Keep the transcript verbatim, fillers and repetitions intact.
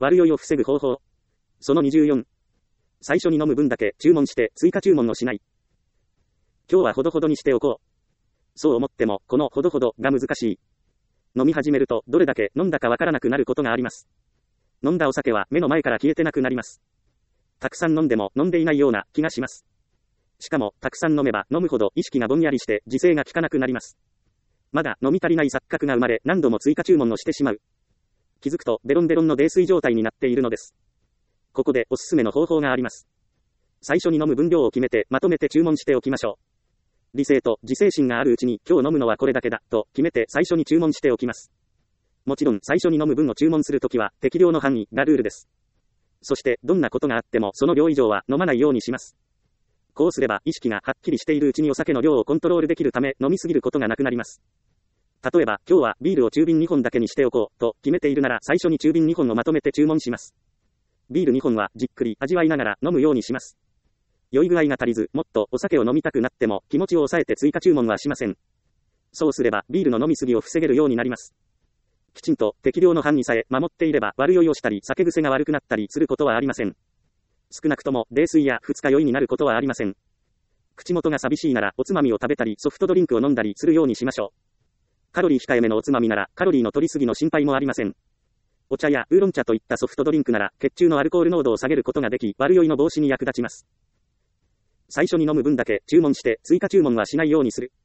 悪酔いを防ぐ方法。そのにじゅうよん。最初に飲む分だけ注文して追加注文をしない。今日はほどほどにしておこう。そう思っても、このほどほどが難しい。飲み始めると、どれだけ飲んだかわからなくなることがあります。飲んだお酒は目の前から消えてなくなります。たくさん飲んでも飲んでいないような気がします。しかも、たくさん飲めば飲むほど意識がぼんやりして自制が効かなくなります。まだ飲み足りない錯覚が生まれ、何度も追加注文をしてしまう。気づくとベロンベロンの泥酔状態になっているのです。ここでおすすめの方法があります。最初に飲む分量を決めてまとめて注文しておきましょう。理性と自制心があるうちに今日飲むのはこれだけだと決めて最初に注文しておきます。もちろん最初に飲む分を注文するときは適量の範囲がルールです。そしてどんなことがあってもその量以上は飲まないようにします。こうすれば意識がはっきりしているうちにお酒の量をコントロールできるため飲みすぎることがなくなります。例えば今日はビールを中瓶にほんだけにしておこうと決めているなら最初に中瓶にほんをまとめて注文します。ビールにほんはじっくり味わいながら飲むようにします。酔い具合が足りず、もっとお酒を飲みたくなっても気持ちを抑えて追加注文はしません。そうすればビールの飲みすぎを防げるようになります。きちんと適量の範囲さえ守っていれば悪酔いをしたり酒癖が悪くなったりすることはありません。少なくとも泥酔や二日酔いになることはありません。口元が寂しいならおつまみを食べたりソフトドリンクを飲んだりするようにしましょう。カロリー控えめのおつまみならカロリーの取りすぎの心配もありません。お茶やウーロン茶といったソフトドリンクなら血中のアルコール濃度を下げることができ悪酔いの防止に役立ちます。最初に飲む分だけ注文して追加注文はしないようにする。